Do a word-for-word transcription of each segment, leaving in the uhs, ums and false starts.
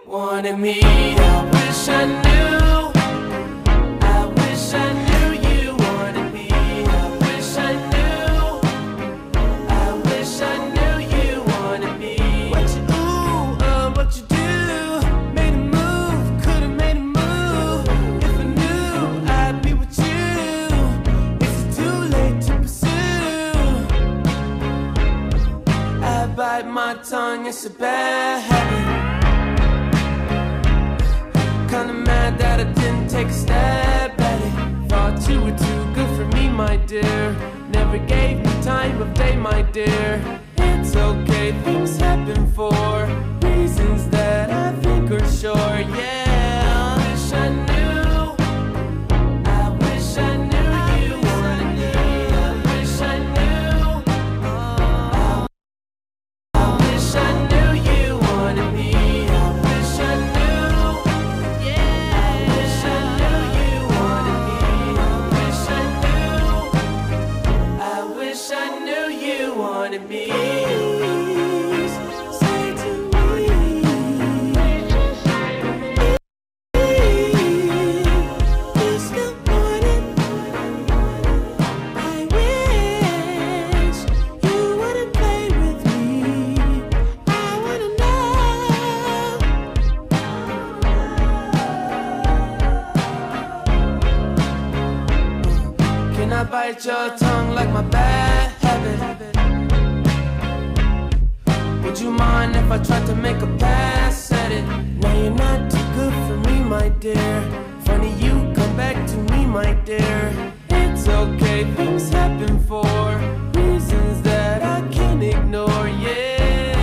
wanted me. I wish I knew, I wish I knew you wanted me. I wish I knew, I wish I knew you wanted me. What you ooh, uh, what you do, made a move, could've made a move. If I knew I'd be with you, is it too late to pursue? I bite my tongue, it's a bad habit. Kinda mad that I didn't take a stab at it. Thought you were too good for me, my dear. Never gave me time of day, my dear. It's okay, things happen for reasons that I think are sure, yeah. I wish I knew, I wish I knew you wanted me. I wish I knew, oh, I wish I knew you wanted me. I wish I knew. Wanted me. Please say to me, you still want it. I wish you wouldn't play with me. I wanna know. Can I bite your tongue like my bad habit? Would you mind if I tried to make a pass at it? Now you're not too good for me, my dear. Funny you come back to me, my dear. It's okay, things happen for reasons that I can't ignore, yeah.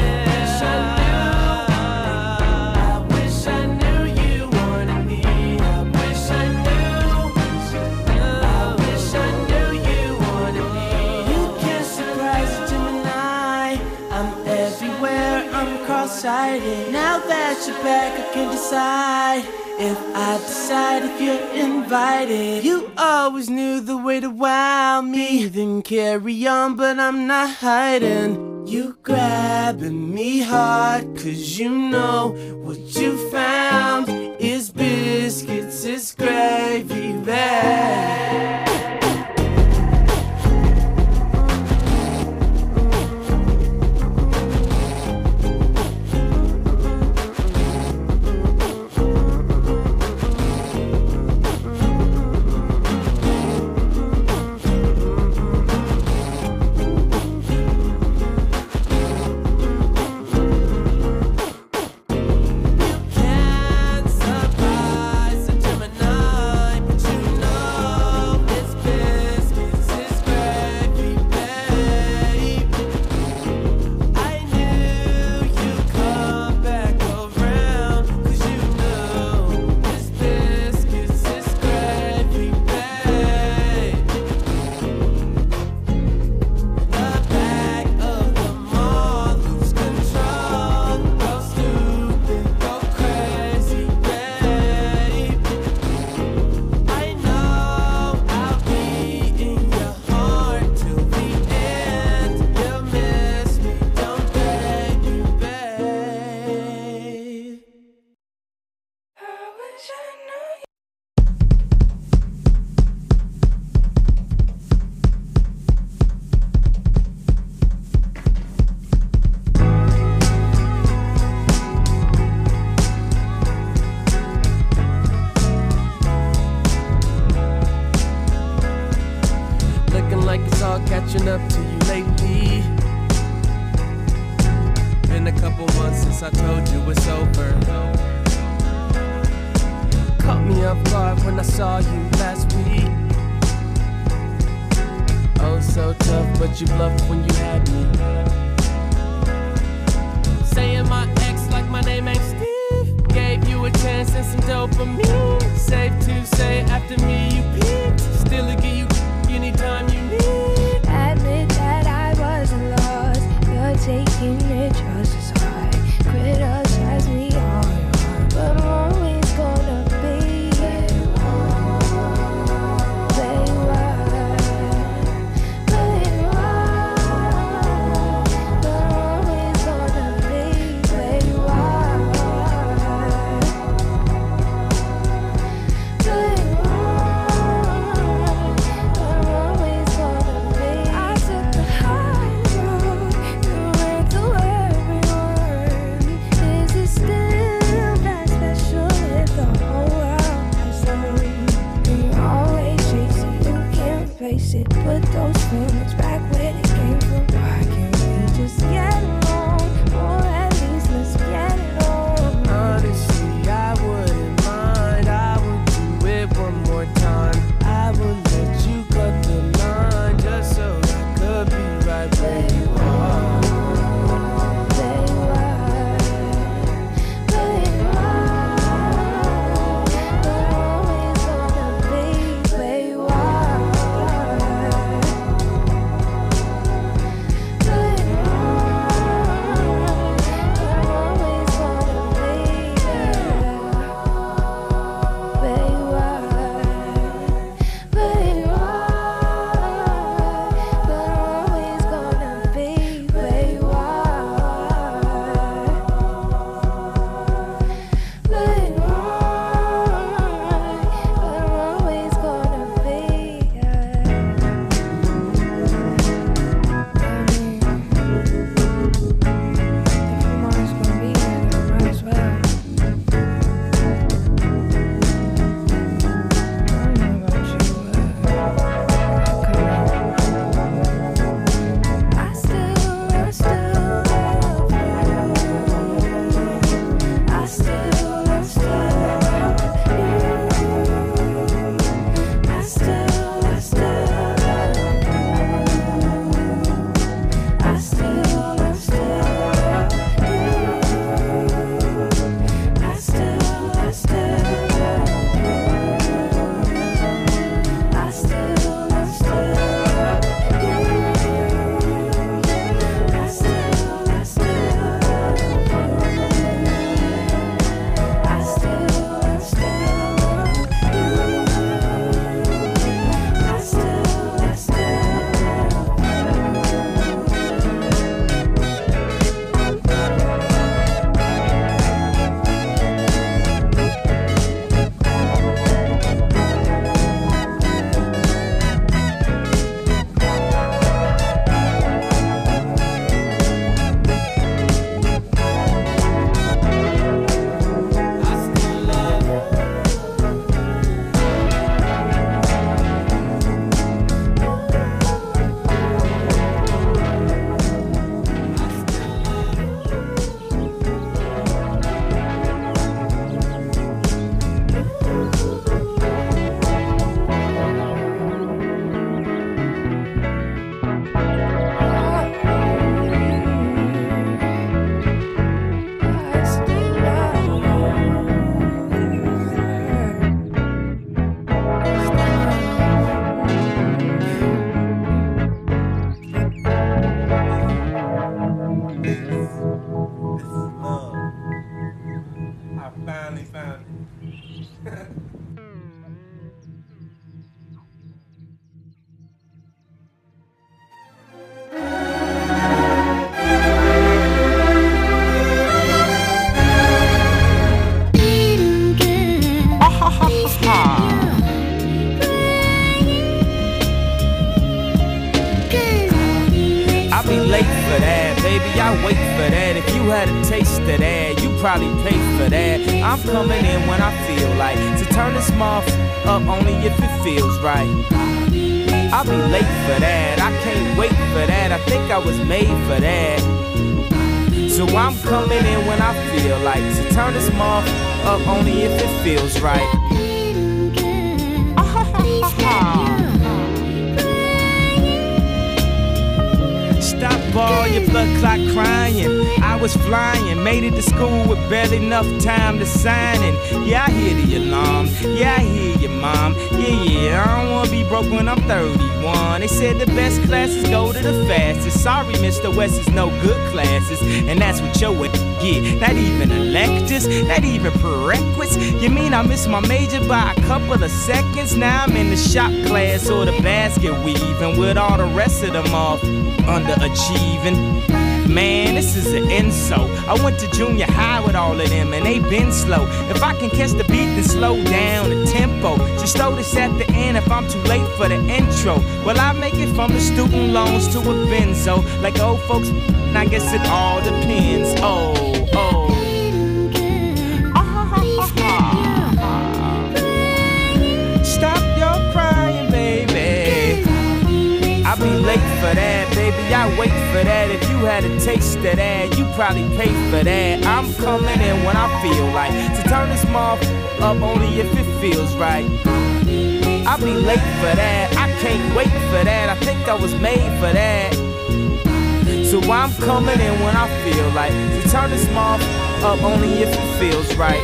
I wish I knew you wanted me. I wish I knew, I wish I knew you wanted me. You can't surprise a Gemini. I'm everywhere, I'm cross-sighted. Now that you're back, I can decide if I decide if you're invited. You always knew the way to wow me. Then carry on, but I'm not hiding. You grabbing me hard, cause you know what you found is biscuits, it's gravy bag. Catching up to you lately. Been a couple months since I told you it's over. Caught me off guard when I saw you last week. Oh, so tough, but you bluffed when you had me. Saying my ex like my name ain't Steve. Gave you a chance and some dopamine. Safe to say after me you peaked. Still give you anytime you need. Admit that I wasn't lost. You're taking it just as hard. Criticize me all your heart, but I'm always gonna be where you are, where you are, where you are. But I'm always gonna be where you are. put those feelings back where they came from. Why can't we just get along? Or at least let's get it on. Honestly, I wouldn't mind. I would do it one more time. I would let you cut the line just so I could be right where you are. There you are, there you are. But always gonna be where you are. There you are, but always gonna be there. Where you are, where you are, but always gonna be where you are. Where you are, but always gonna be there. I mean, if I'm always gonna be there, then I might as well. I don't know about you, but I still, I still love you. I still, I still love you. I still, I still love you. I still, I still love you. I still, I still love you. I still, I still love you. I still, I still love you. I still, I still love you. I still, I I finally found it. I'll be late for that, baby, I wait for that. If you had a taste of that, you probably pay for that. I'm coming in when I feel like to turn this mouth up only if it feels right. I'll be late for that, I can't wait for that. I think I was made for that. So I'm coming in when I feel like to turn this mouth up only if it feels right. Stop all your blood clot crying. I was flying, made it to school with barely enough time to sign in. Yeah, I hear the alarm. Yeah, I hear your mom. Yeah, yeah, I don't wanna be broke when I'm thirty-one. They said the best classes go to the fastest. Sorry, Mister West is no good classes, and that's what your ass get. Not even electives, not even prerequisites. You mean I missed my major by a couple of seconds? Now I'm in the shop class or the basket weaving with all the rest of them off underachieving. Man, this is an insult. I went to junior high with all of them and they been slow. If I can catch the beat, then slow down the tempo. Just throw this at the end if I'm too late for the intro. Well, I make it from the student loans to a benzo. Like old folks, I guess it all depends. Oh, oh. Stop your crying, baby. I be late for that, baby, I wait for that. If you had a taste of that, you probably pay for that. I'm coming in when I feel like to turn this motherfucker up only if it feels right. I be late for that, I can't wait for that. I think I was made for that. So I'm coming in when I feel like to turn this motherfucker up only if it feels right.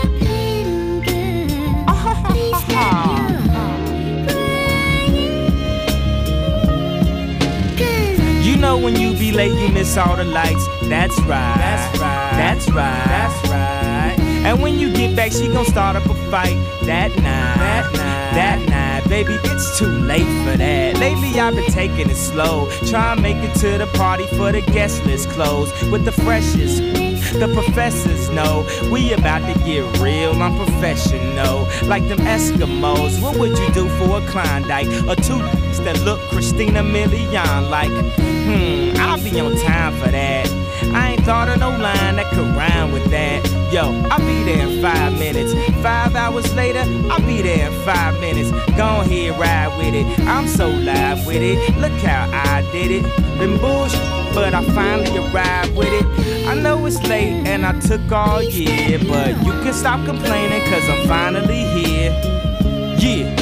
You know when you be late, you miss all the lights. That's right. That's right. That's right. That's right. And when you get back, she gon' start up a fight. That night. That night. That night. Baby, it's too late for that. Lately I've been taking it slow, trying to make it to the party for the guest list closed with the freshest. The professors know we about to get real, I'm professional, like them Eskimos. What would you do for a Klondike or two that look Christina Milian like? Hmm, I'll be on time for that. I ain't thought of no line that could rhyme with that. Yo, I'll be there in five minutes. Five hours later, I'll be there in five minutes. Go ahead, ride with it. I'm so live with it. Look how I did it. Been bullshit, but I finally arrived with it. I know it's late and I took all year, but you can stop complaining cause I'm finally here. Yeah.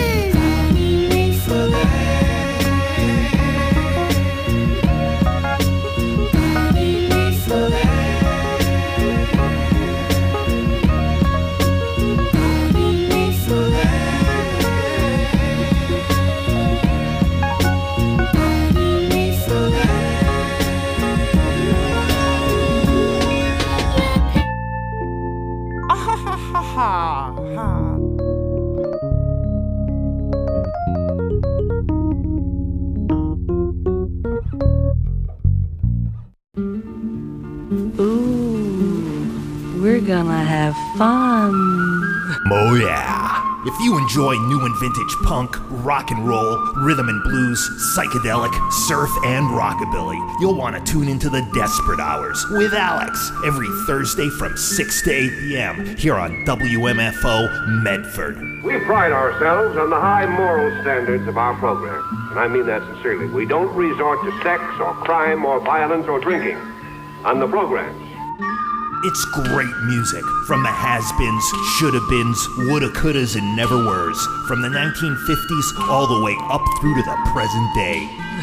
We're gonna have fun. Oh yeah. If you enjoy new and vintage punk, rock and roll, rhythm and blues, psychedelic, surf, and rockabilly, you'll want to tune into the Desperate Hours with Alex every Thursday from six to eight p.m. here on W M F O Medford. We pride ourselves on the high moral standards of our program, and I mean that sincerely. We don't resort to sex or crime or violence or drinking on the programs. It's great music from the has-beens, shoulda-beens, woulda, couldas, and never-weres, from the nineteen fifties all the way up through to the present day.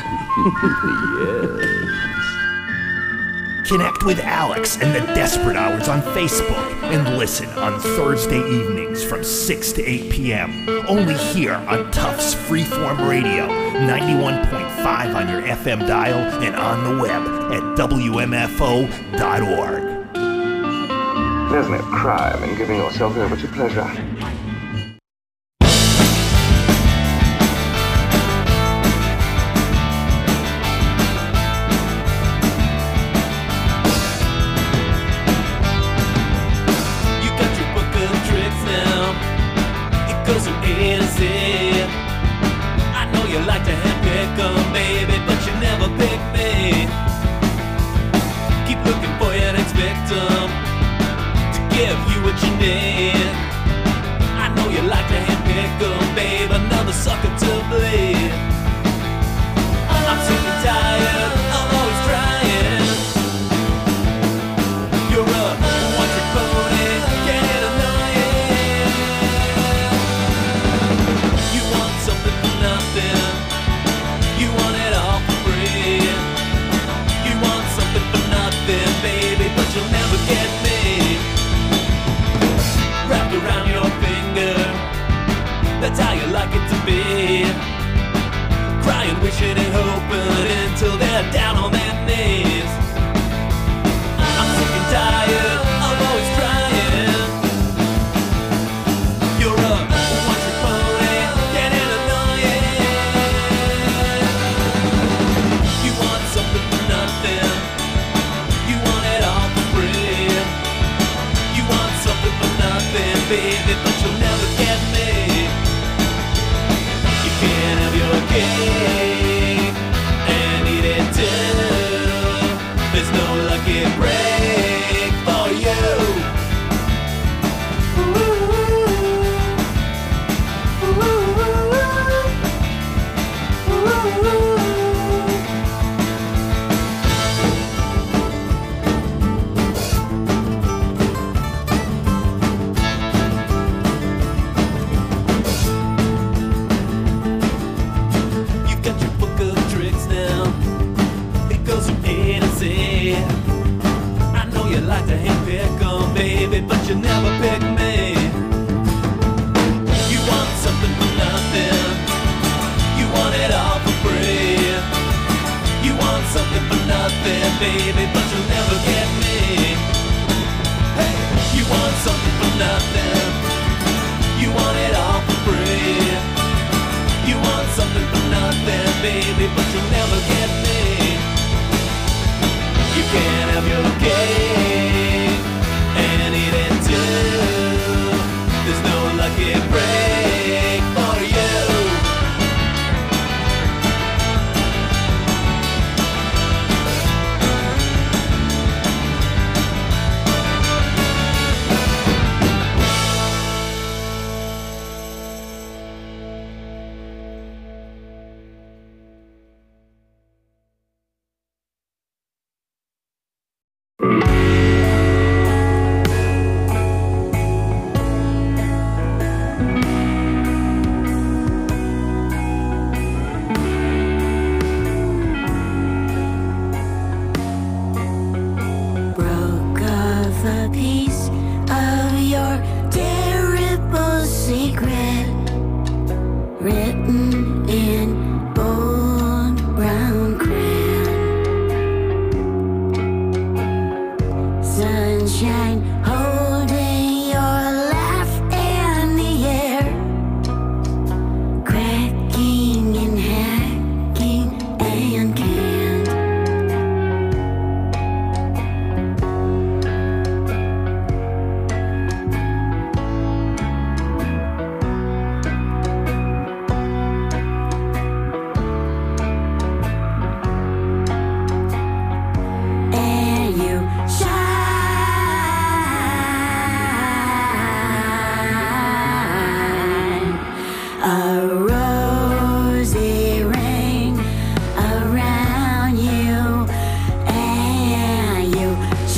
Yes. Connect with Alex and the Desperate Hours on Facebook and listen on Thursday evenings from six to eight p.m. only here on Tufts Freeform Radio, ninety-one point five on your F M dial and on the web at W M F O dot org. There's no crime in giving yourself over to pleasure. You got your book of tricks now. It goes from A to Z. I know you like to handpick them, baby, but you never pick me. Keep looking for your next victim. Give you what you need. have your cake and eat it too. There's no lucky break for you. Broke off a piece of your terrible secret, written in bold brown crayon. Sunshine holding your laugh in the air, cracking and hacking and canned. And you shine a rosy ring around you, and you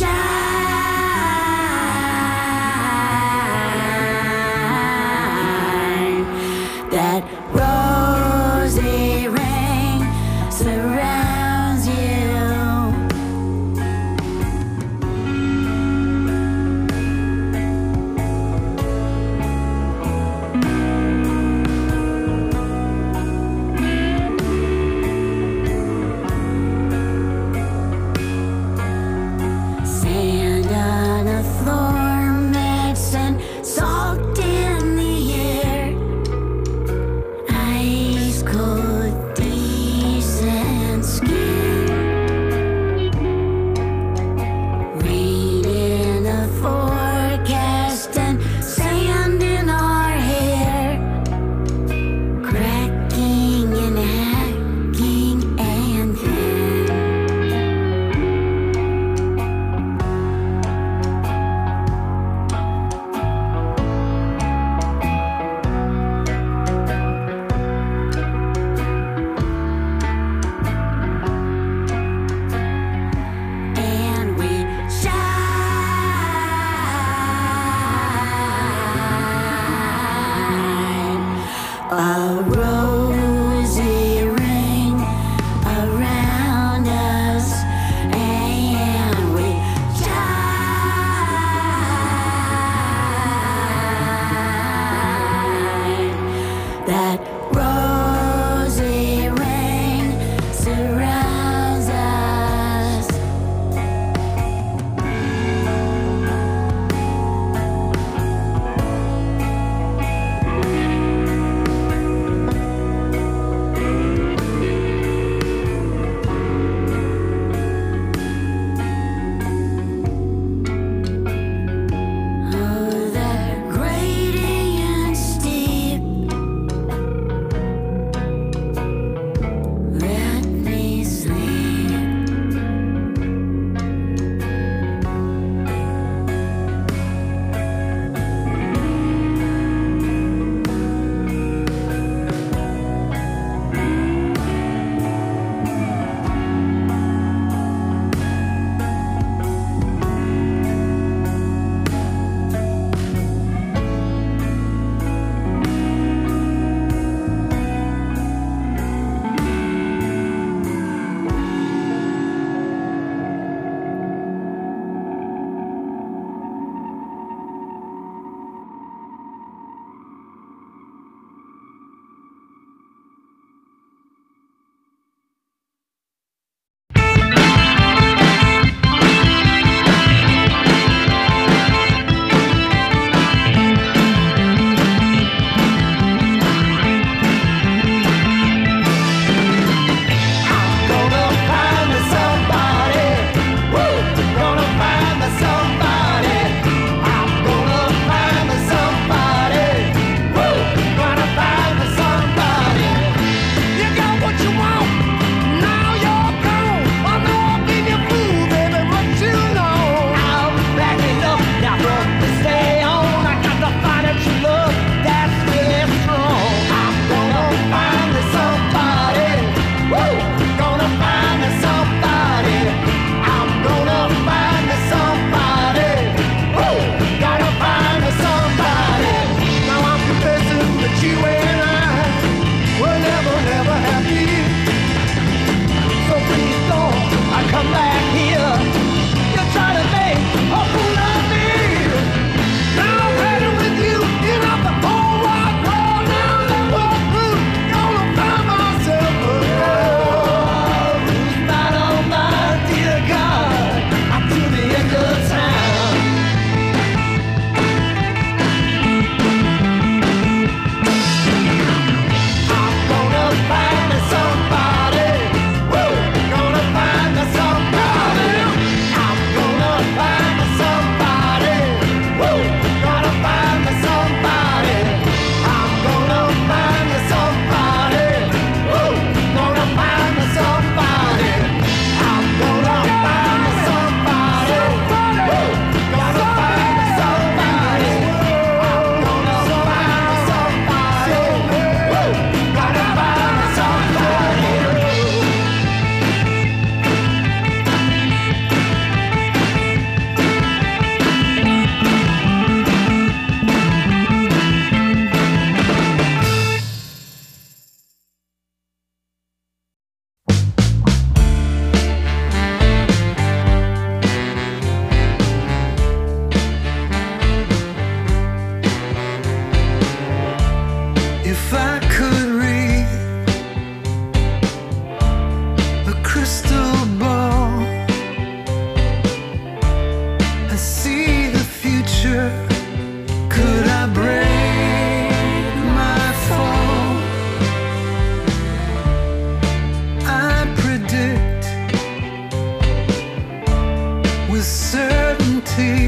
shine. That rosy ring surrounds you. Sand on the floor, medicine salt in the air, ice cold December. crystal ball. I see the future. Could I break my fall? I predict with certainty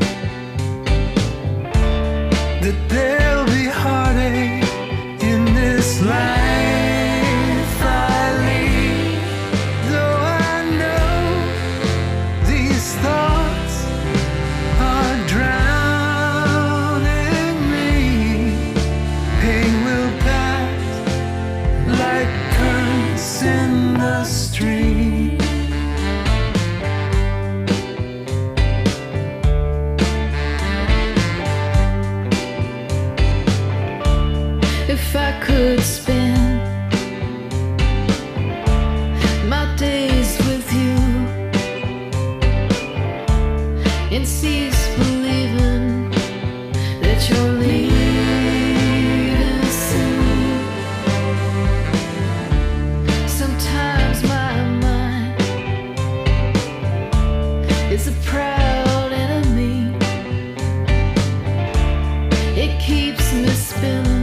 that there'll be heartache in this life I lead. Though I know these thoughts are drowning me, pain will pass like currents in the stream. If I could spend my days with you and cease believing that you're leaving soon. Sometimes my mind is a proud enemy. It keeps me spinning.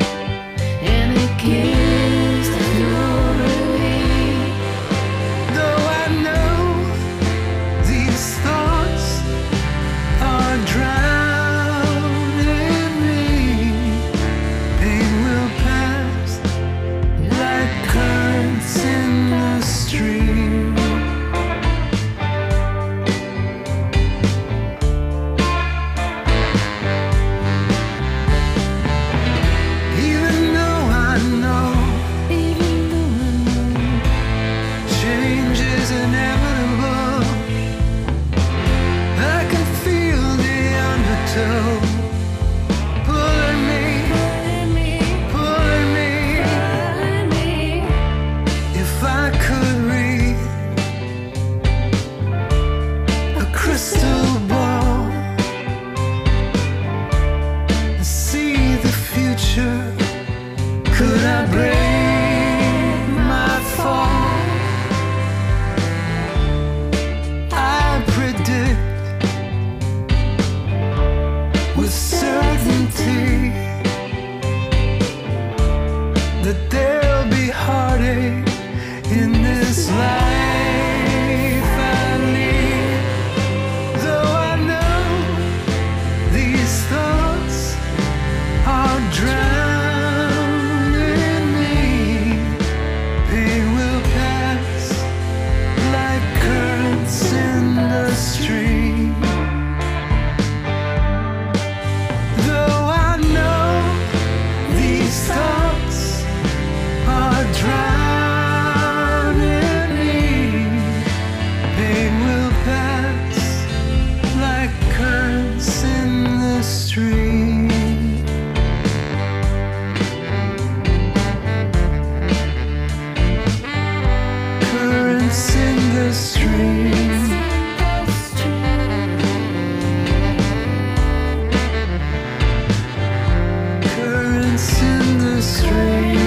Gives no relief. Though I know these thoughts are drowning me, pain will pass like currents in the stream. Even though I know change is inevitable, I can feel the undertow pulling me, pulling me. If I could read a crystal ball and see the future, could I break my fall? I predict with certainty that there'll be heartache in this life I lead. Though I know these thoughts are drowning me, pain will pass like currents in the stream. Though I know these thoughts are drowning me, pain will pass like currents in the stream. Currents in the stream. Currents in the stream.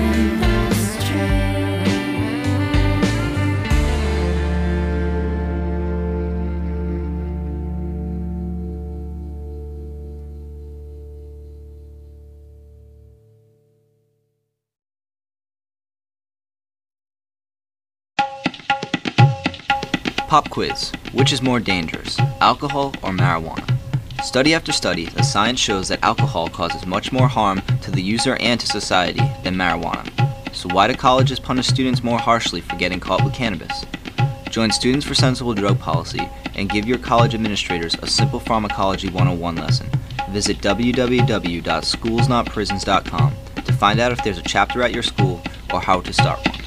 Pop quiz. Which is more dangerous, alcohol or marijuana? Study after study, the science shows that alcohol causes much more harm to the user and to society than marijuana. So why do colleges punish students more harshly for getting caught with cannabis? Join Students for Sensible Drug Policy and give your college administrators a simple pharmacology one oh one lesson. Visit w w w dot schools not prisons dot com to find out if there's a chapter at your school or how to start one.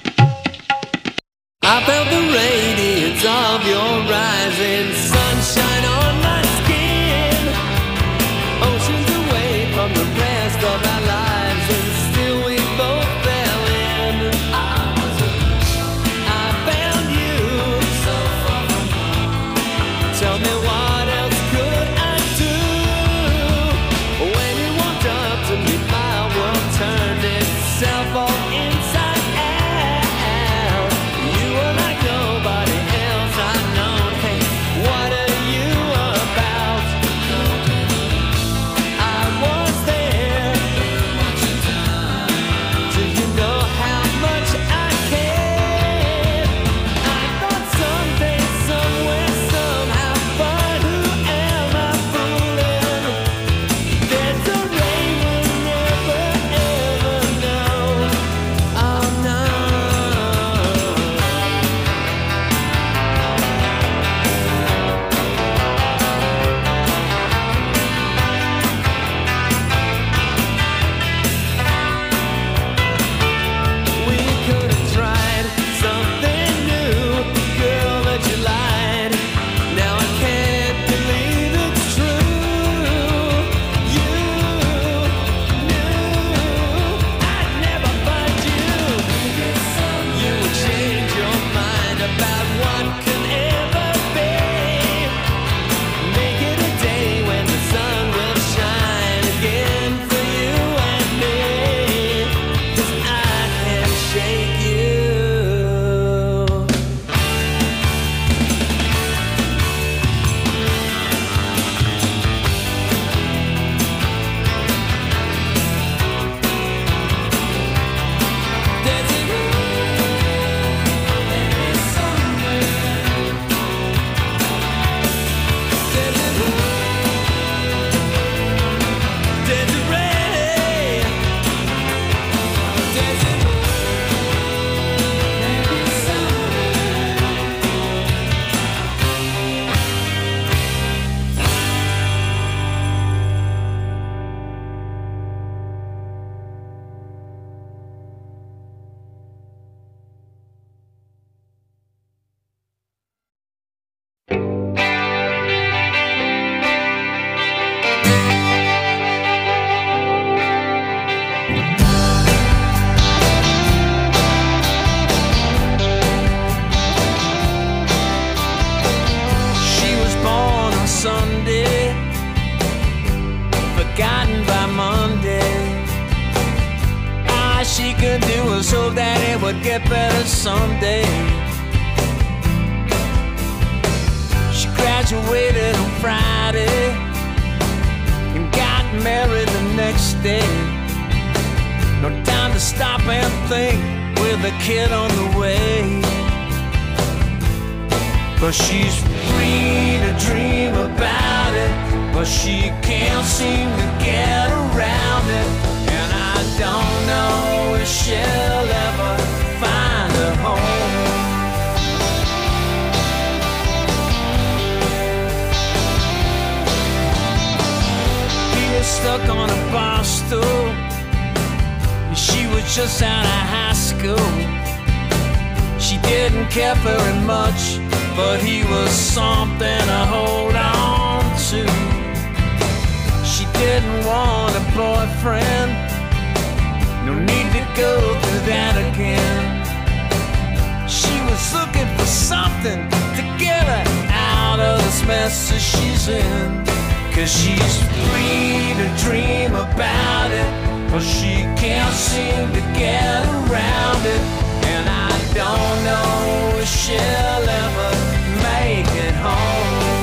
I felt the radiance of your rising sunshine on my skin. Oceans away from the rest of our lives, and still we both fell in. I was a I found you so far from home. Tell me what else could I do? When you walked up to me, my world turned itself all inside out. but get better someday. She graduated on Friday and got married the next day. No time to stop and think with a kid on the way. But she's free to dream about it, but she can't seem to get around it. And I don't know if she'll ever find a home. He was stuck on a bar stool. She was just out of high school. She didn't care very much, but he was something to hold on to. She didn't want a boyfriend, no need to go through that again. She was looking for something to get her out of this mess that she's in. Cause she's free to dream about it, but she can't seem to get around it. And I don't know if she'll ever make it home.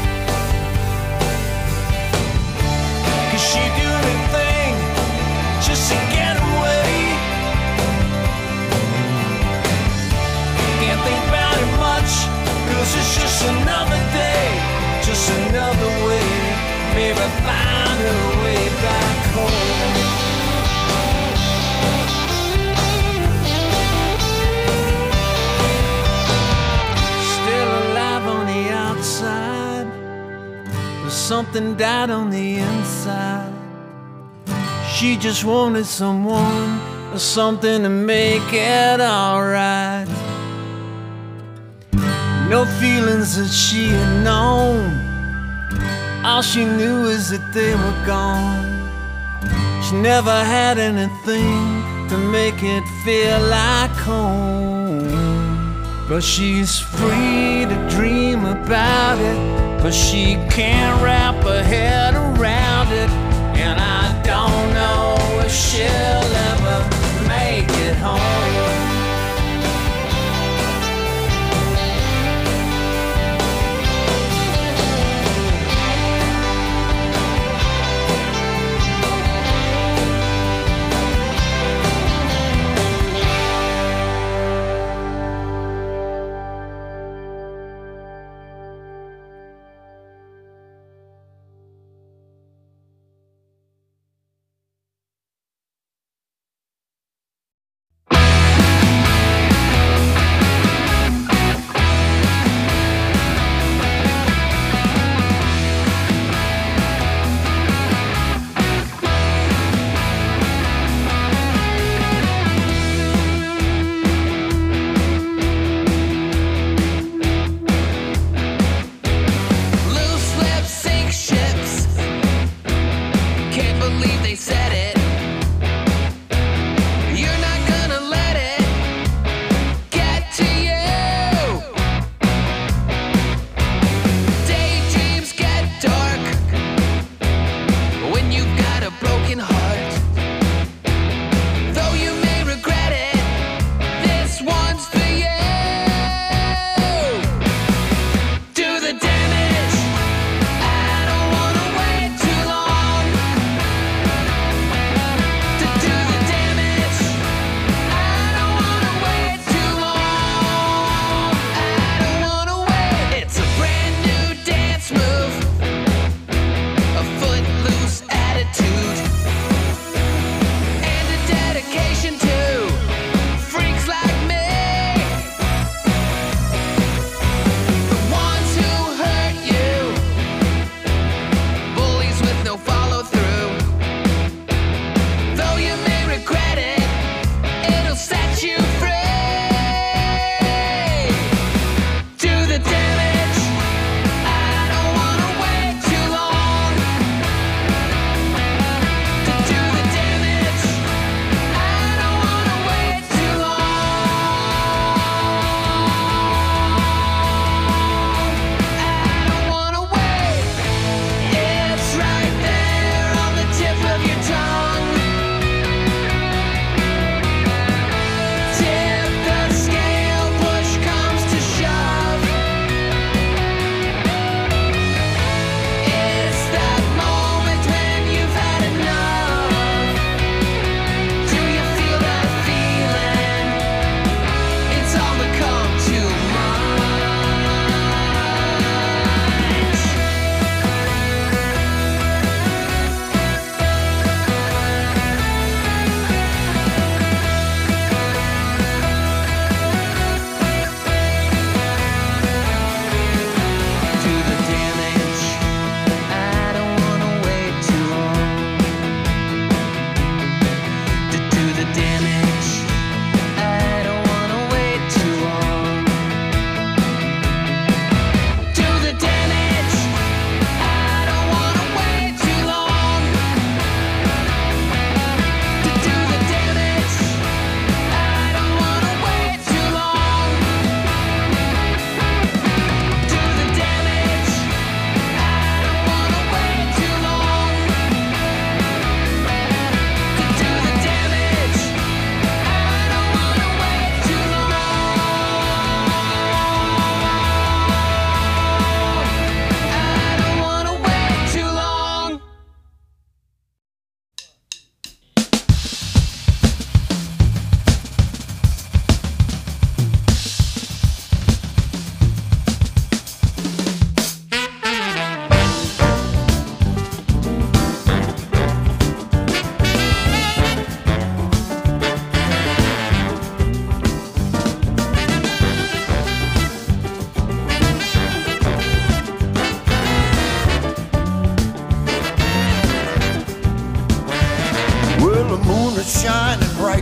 Cause she do anything just to get away. Can't think about it much, cause it's just another day, just another way. Maybe find her way back home. Something died on the inside. She just wanted someone or something to make it alright. No feelings that she had known, all she knew is that they were gone. She never had anything to make it feel like home. But she's free to dream about it, but she can't wrap her head around it. And I don't know if she'll ever make it home.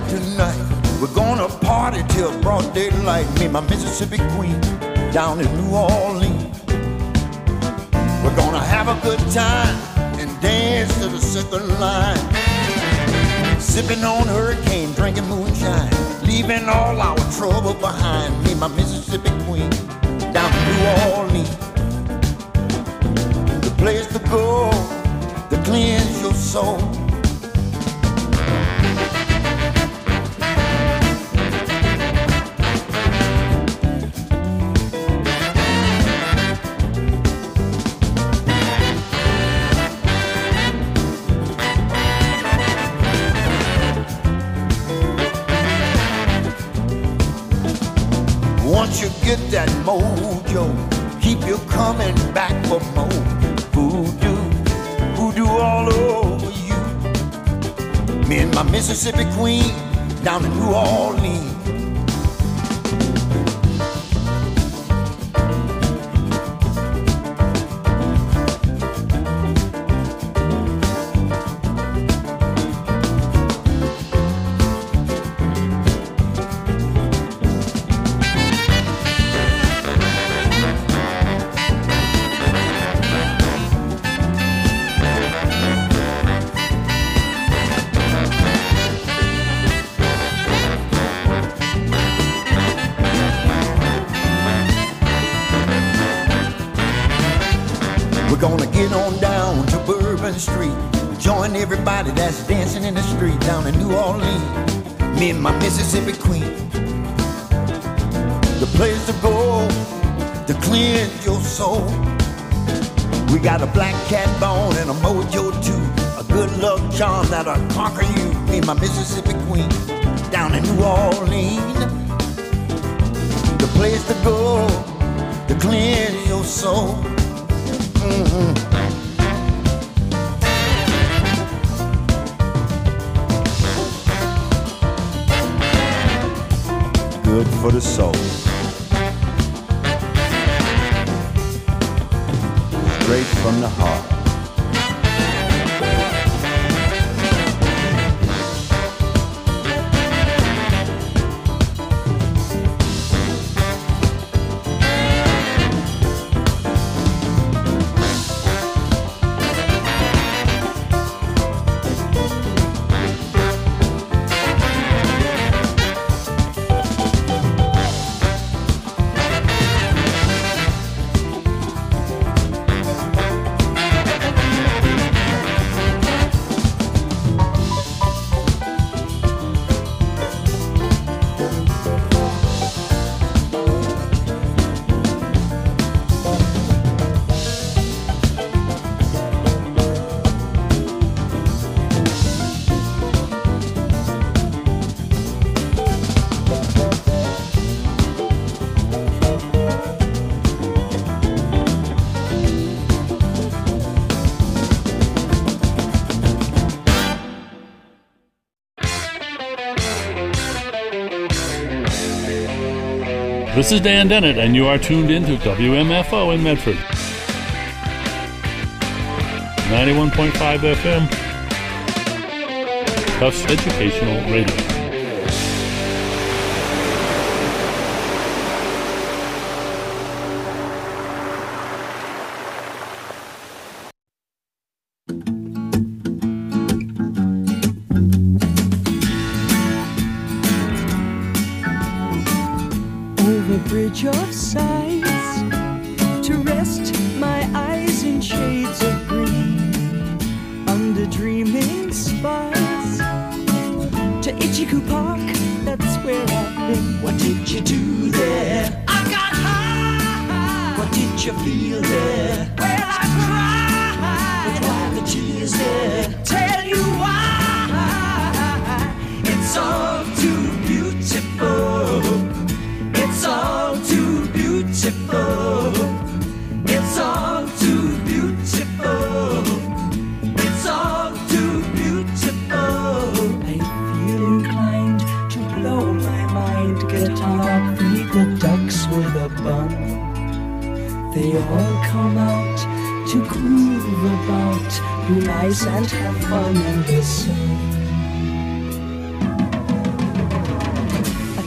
tonight. We're gonna party till broad daylight. Me and my Mississippi queen down in New Orleans. We're gonna have a good time and dance to the second line. Sipping on hurricane, drinking moonshine, leaving all our trouble behind. Me and my Mississippi queen down in New Orleans. The place to go to cleanse your soul. Once you get that mojo, keep you coming back for more. Voodoo, voodoo all over you. Me and my Mississippi queen down in New Orleans. We're gonna get on down to Bourbon Street, join everybody that's dancing in the street down in New Orleans. Me and my Mississippi queen. The place to go to cleanse your soul. We got a black cat bone and a mojo too, a good luck charm that'll conquer you. Me and my Mississippi queen down in New Orleans. The place to go to cleanse your soul. Mm-hmm. Good for the soul. Straight from the heart. This is Dan Dennett, and you are tuned in to W M F O in Medford. ninety-one point five F M, Tufts Educational Radio. Bridge of sights to rest my eyes in shades of green, under dreaming spires to Ichiku Park, that's where I've been. What did you do there? I got high. What did you feel there? Well, I cried. But why the tears there? Tell you why. It's all too beautiful. It's all too beautiful. It's all too beautiful. It's all too beautiful. I feel inclined to blow my mind, get up, feed the ducks with a bun. They all come out to groove about, be nice and have fun in the sun.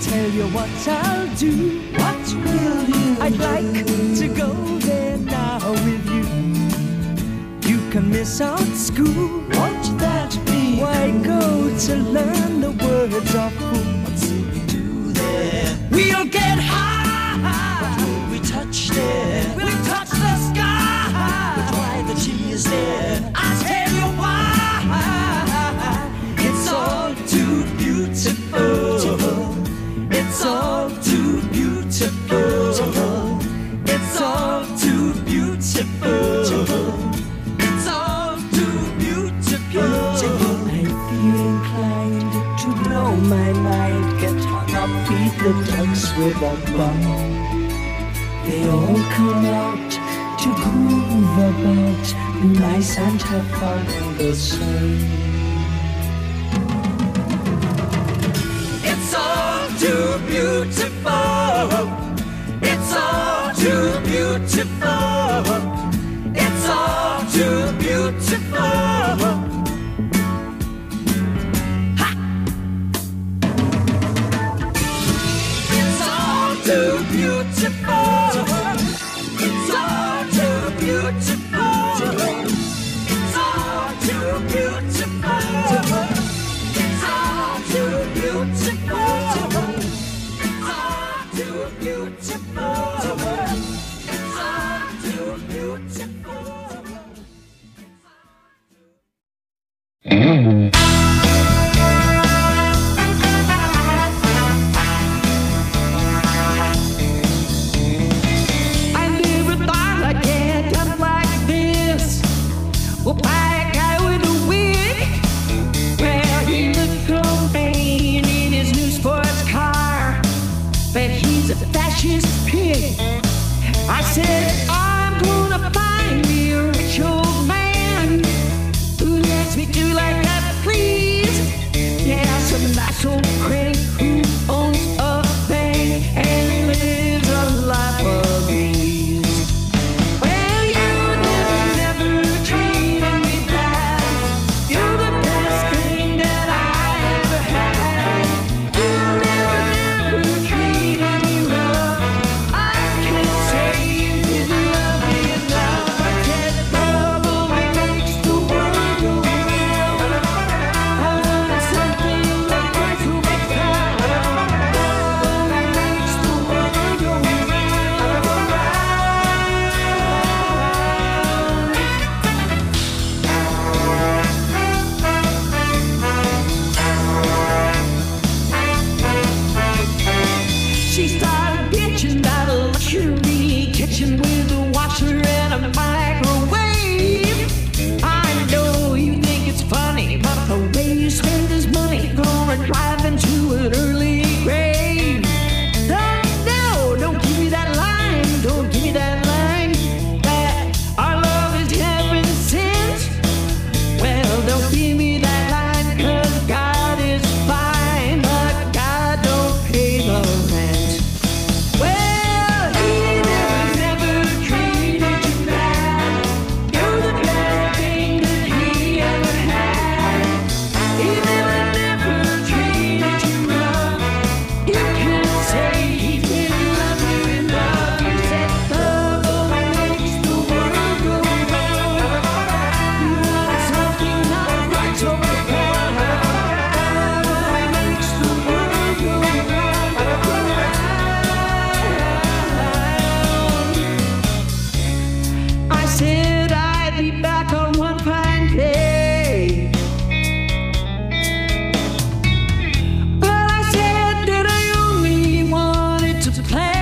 tell you what I'll do. What will you I'd do? Like to go there now with you. You can miss out school. Won't that be? Why go to learn the words of fool? What's we do there? We'll get high. What will we touch there? We'll touch the sky. But why the tears there? I'll tell you why. It's all too beautiful. It's all too beautiful. It's all too beautiful. It's all too beautiful. I feel inclined to blow my mind, get hung up, feed the ducks with a bun. They all come out to groove about, be nice and have fun in the sun. It's all too beautiful. It's all too beautiful. It's all too beautiful. Ha! It's all too beautiful. It's all too beautiful. It's all too beautiful. It's all too beautiful. It's all too beautiful. It's all too beautiful. I never thought I'd get up like this. Well, by a guy with a wig. Well, he looked so vain in his new sports car, but he's a fascist pig. I said, I'm gonna find me a rich old man who lets me do like I please. Yeah, some nice old crank who owns a bank and lives a life of ease. Well, you never, never treated me bad. You're the best thing that I ever had. You never, never treated me rough. I can't say you didn't love me enough. I said love only makes the world go round. I wanted something like that to make proud. Love only makes the world go round. She started bitching about a luxury kitchen with a washer and a microwave. I know you think it's funny, but the way you spend his money gonna drive into an early grave. No, no, don't give me that line, don't give me that line, that our love is heaven sent. Well, don't give me that line, 'cause God is fine, but God don't pay the rent. Well, he never, never treated you bad. You're the best thing that he ever had. He never, never treated you rough. You can't say he didn't love you enough. You said love only makes the world go round. You want something not right, so profound. Love only makes the world go round. I said I'd be back on one fine day, but I said that I only wanted to play.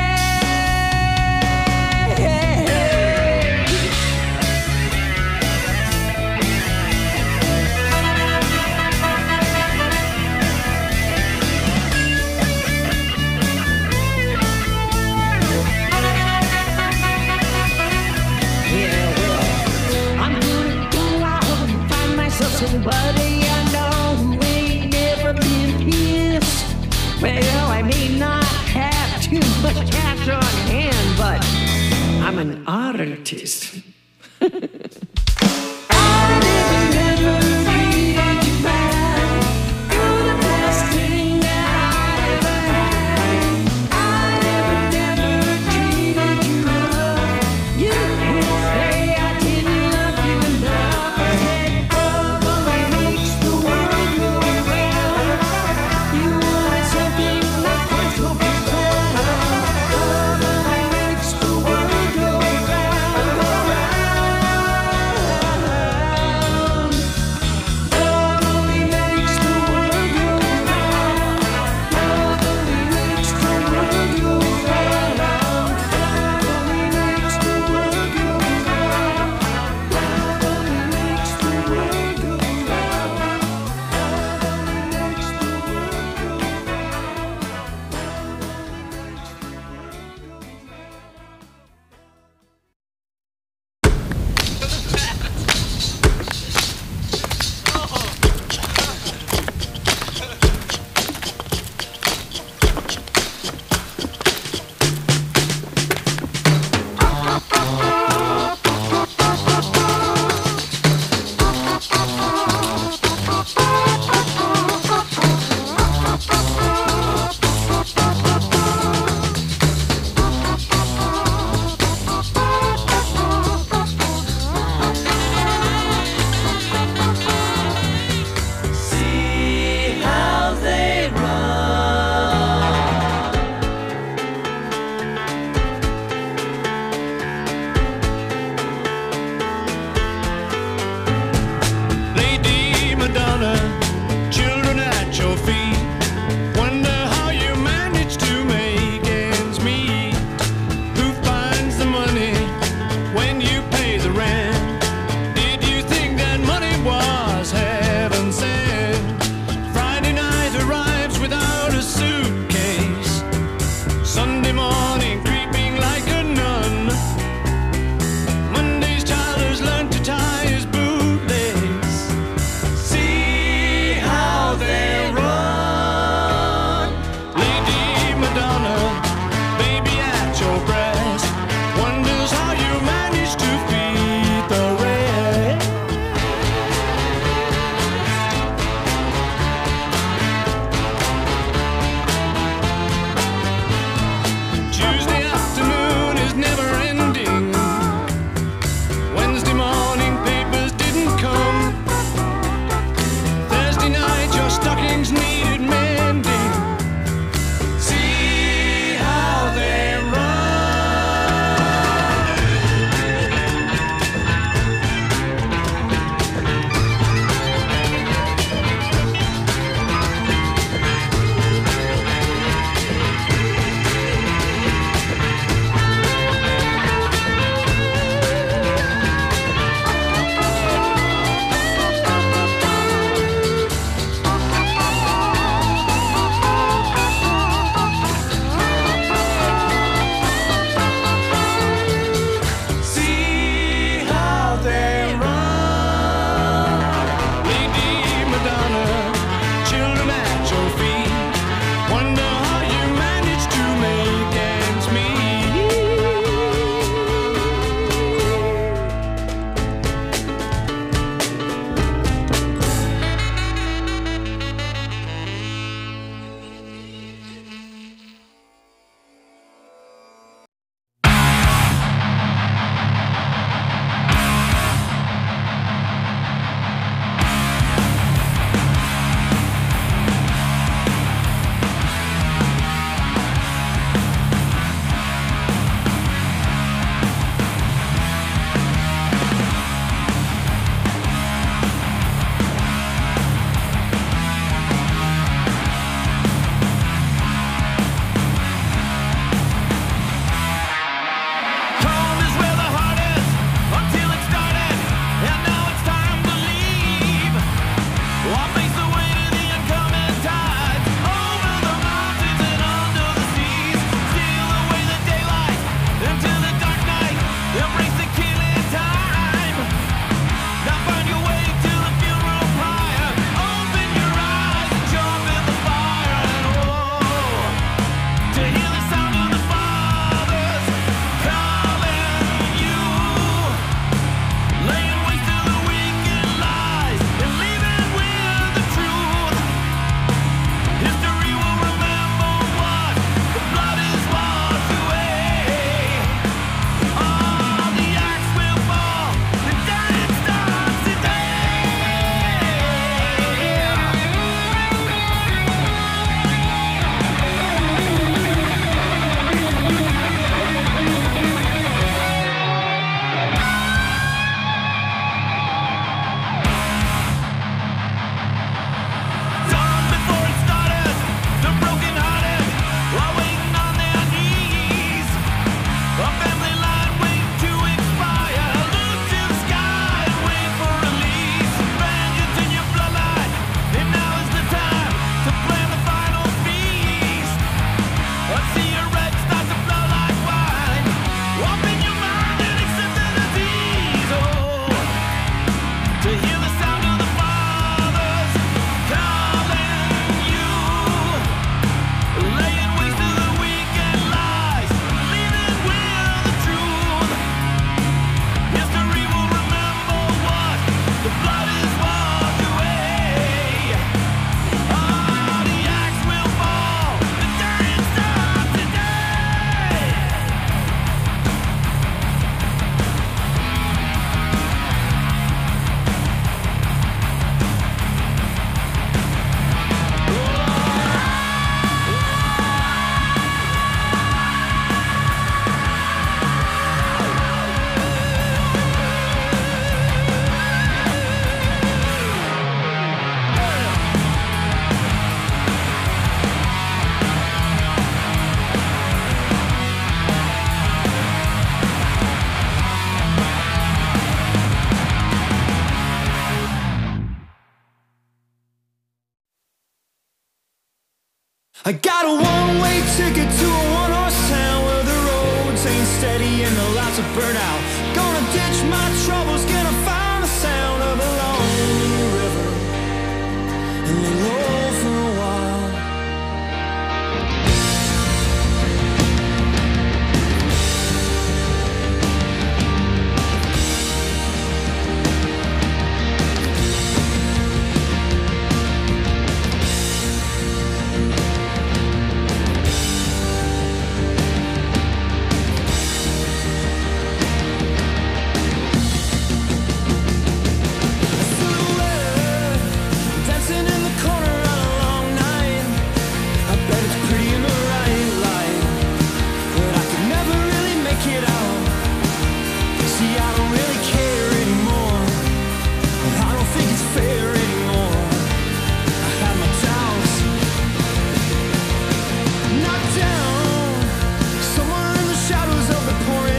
Yeah, well, I'm gonna go out and find myself somebody I know who ain't never been pissed. Well, I may not have too much cash on hand, but I'm an artist. I never, never treated you bad. You're the best thing that I ever had. morning, creeping like a nun. Monday's child has learned to tie his bootlaces. See how they run. Lady Madonna, baby at your breast, wonders how you manage to feed the rest. Tuesday afternoon is never ending. Wednesday morning papers didn't come. Thursday night your stockings needed mending. See how they See how they run. Lady Madonna, children at your feet, wonder how you manage to make ends Home is where the heart is until it started, and now it's time to leave. I'll face the way to the incoming tides, over the mountains and under the seas. Steal away the daylight into the dark night, embrace the killing time. Now find your way to the funeral pyre, open your eyes and jump in the fire. And oh, to hear the sound of the fathers calling you, laying waste to the wicked lies and leaving with the truth. History will remember what the blood is washed away. Oh, the axe will fall, the dying starts today. Dawn before it started, the broken-hearted are waiting on their knees. A family line waiting to expire, look to the sky and wait for release. Vengeance in your bloodline, and now is the time to plan the final feast. I see your red start to flow like wine. Open your mind and accept the disease. Oh, to hear the sound of the fathers calling you, laying waste to the weekend lies, leaving with the truth. History will remember what the blood is washed away. Oh, the axe will fall, the dying starts today. I got a one-way ticket to a one-horse town where steady and the lights are burnt out. Gonna ditch my troubles, gonna find the sound of a lonely river and lay low for a while. Pouring